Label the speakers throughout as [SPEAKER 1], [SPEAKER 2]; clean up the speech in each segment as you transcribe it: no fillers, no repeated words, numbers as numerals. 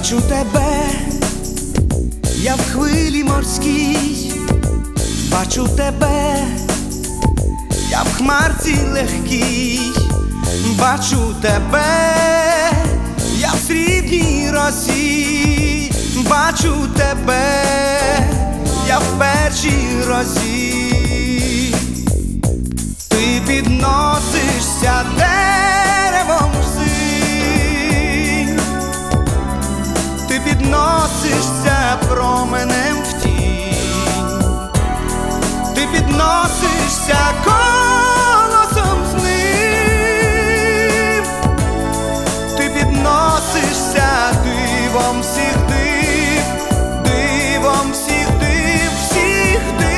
[SPEAKER 1] Бачу тебе, я в хвилі морській, бачу тебе, я в хмарці легкій, бачу тебе, я в срібній росі, бачу тебе, я в першій росі. Ти підносишся деревом всинь, ти підносишся променем в тінь, ти підносишся колосом з ним, ти підносишся дивом всіх див, дивом всіх див, всіх див.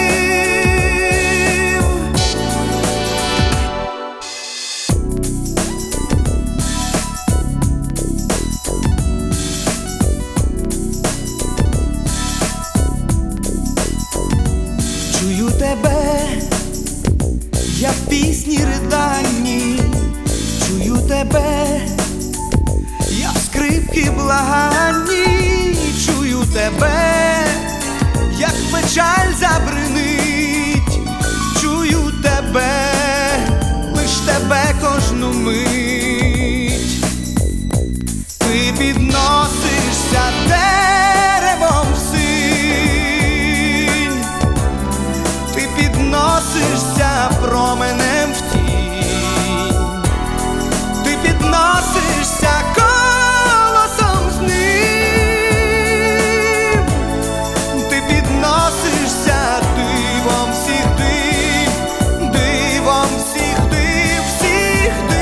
[SPEAKER 1] Чую тебе, я в пісні риданні, чую тебе, я в скрипки благанні, чую тебе, як печаль забринить, чую тебе, лиш тебе кожну мить. Ти підносишся деревом всинь, ти підносишся променем в тінь, ти підносишся колосом з ним, ти підносишся дивом всіх див, дивом всіх див, всіх див.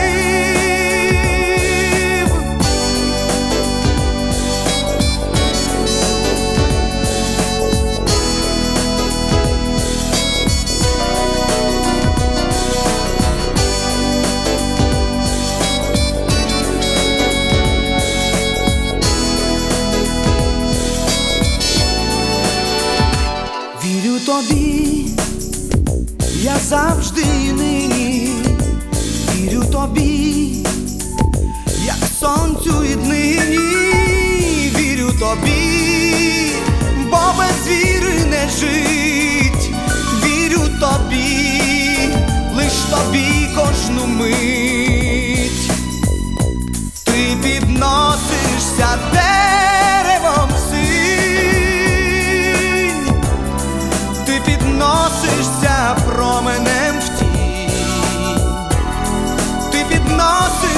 [SPEAKER 1] Вірю тобі, я завжди і нині, вірю тобі, як сонцю і днині, вірю тобі, бо без віри не жить, вірю тобі, лиш тобі кожну мить. Ти підносишся деревом всинь, ти підносишся променем в тінь, ти підносишся